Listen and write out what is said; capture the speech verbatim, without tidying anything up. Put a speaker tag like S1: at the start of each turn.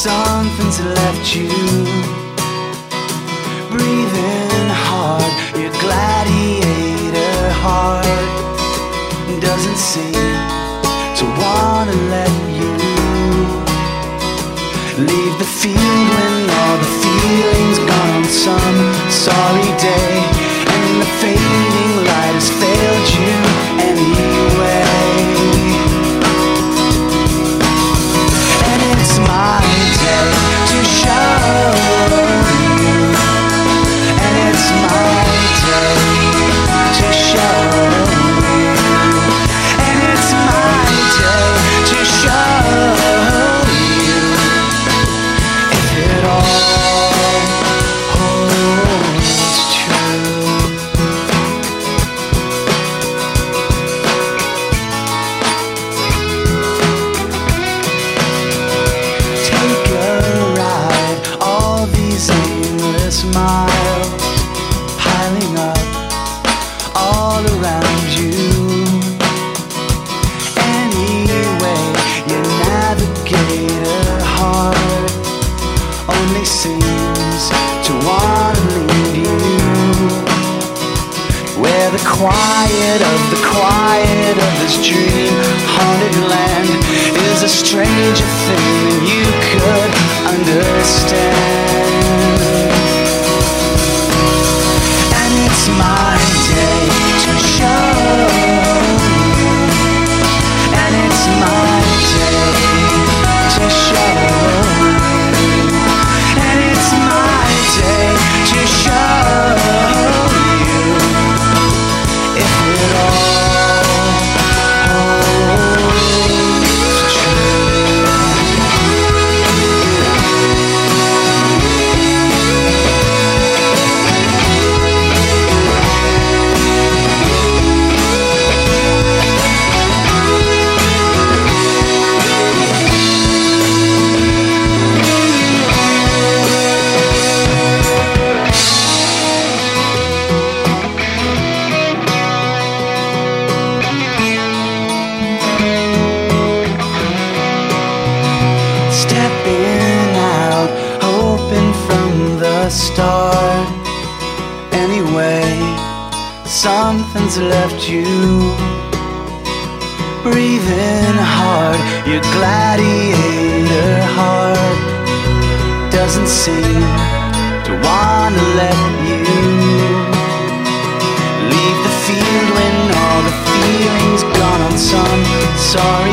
S1: something's left you. Breathing hard, your gladiator heart doesn't seem to wanna let you leave the field when all the feeling's gone on some sorry day, and the fading light has failed you anyway. And it's my day to show you, and it's my day to show you, and it's my day to show you if it all holds true. Take a ride, all these aimless miles piling up all around you. Anyway, your navigator heart only seems to want to lead you where the quiet of the quiet of this dream haunted land is a stranger thing than you could understand. And it's my day to show you, and it's my day to show you, and it's my day to show you if it all holds true. Stepping out, hoping from the start. Anyway, something's left you. Breathing hard, your gladiator heart doesn't seem to wanna let you leave the field when all the feeling's gone on some sorry